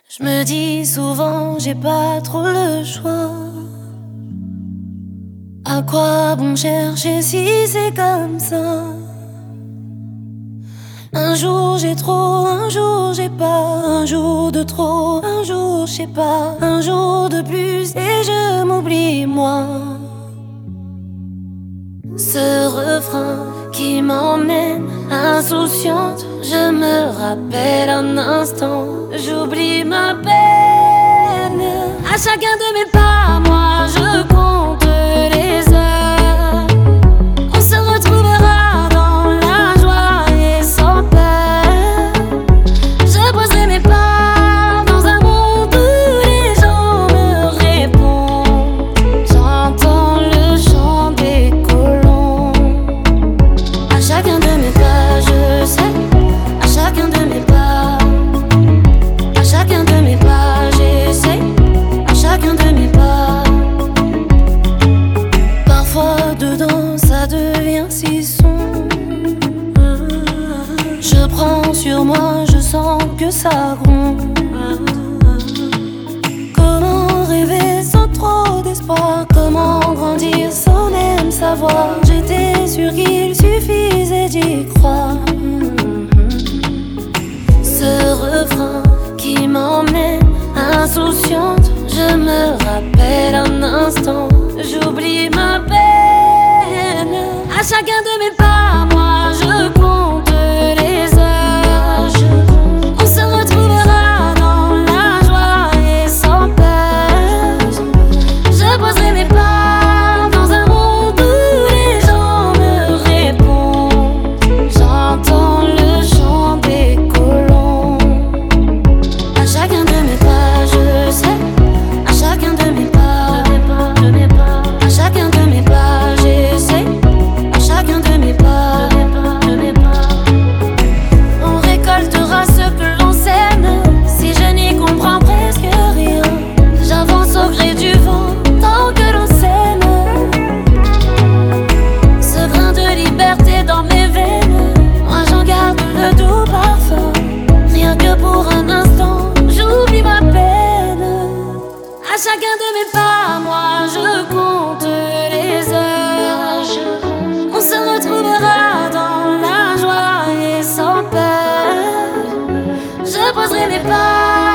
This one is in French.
Je me dis souvent, j'ai pas trop le choix. À quoi bon chercher si c'est comme ça? Un jour j'ai trop, un jour j'ai pas. Un jour de trop, un jour je sais pas. Un jour de plus et je m'oublie moi. Ce refrain qui m'emmène insouciante, je me rappelle un instant, j'oublie ma peine. À chacun de mes pas, moi je compte les heures. On se retrouvera dans la joie et sans peur. Je poserai mes pas dans un monde où les gens me répondent. J'entends le chant des colons. À chacun de mes pas, je sais. À chacun de mes pas, à chacun de mes pas, j'essaie. À chacun de mes pas. Parfois dedans ça devient si sombre. Je prends sur moi, je sens que ça gronde. Comment rêver sans trop d'espoir? Comment grandir sans même savoir? J'étais sûre qu'il suffisait d'y croire. Ce refrain qui m'emmène insouciante, je me rappelle un instant, j'oublie ma peine. À chacun de mes pas, moi je compte les heures. On se retrouvera dans la joie et sans peur. Je poserai mes pas dans un monde où les gens me répondent. J'entends le chant des colons. À chacun de mes pas, je sais. À chacun de mes pas, à chacun de mes pas, j'essaie. À chacun de mes pas, on récoltera ce que l'on sème. Si je n'y comprends presque rien, j'avance au gré du vent tant que l'on s'aime. Ce grain de liberté dans mes veines, moi j'en garde le doux parfum. Rien que pour un instant, j'oublie ma peine. À chacun de mes pas, moi je compte les heures. On se retrouvera dans la joie et sans peur. Je poserai mes pas